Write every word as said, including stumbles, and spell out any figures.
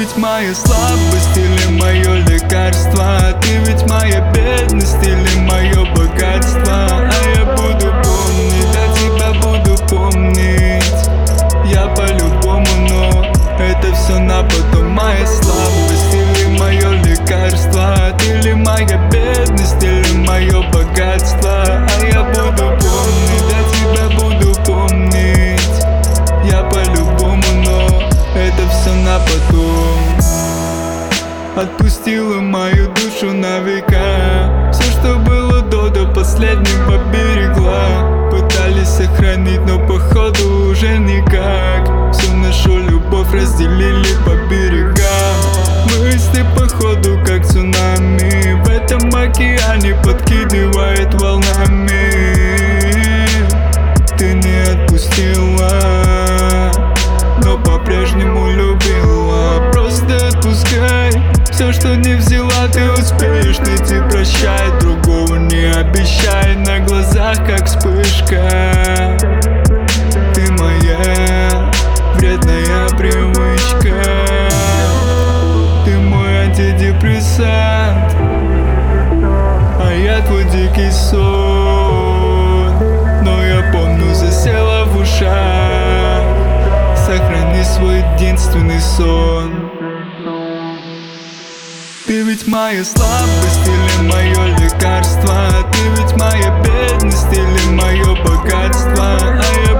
ведь моя слабость или мое лекарство. Ты ведь моя бедность или мое богатство. А я буду помнить, да тебя буду помнить. Я по-любому, но это все на потом. Моя слабость или мое лекарство. Ты или моя бедность или мое богатство. А я буду помнить, да тебя буду помнить. Я по-любому, но это все на потом. Отпустила мою душу на века. Все, что было до, до последнего поберегла. Пытались сохранить, но походу уже никак. Всю нашу любовь разделили по берегам. Мысли походу как цунами. В этом океане подкидывает волнами. Ты не отпустила, но по-прежнему любила. Просто отпускай. Все, что не взяла, ты успеешь найти. Прощай, другого не обещай. На глазах как вспышка. Ты моя вредная привычка. Ты мой антидепрессант, а я твой дикий сон. Но я помню, засела в ушах. Сохрани свой единственный сон. Ты ведь моя слабость или мое лекарство. Ты ведь моя бедность или мое богатство. А я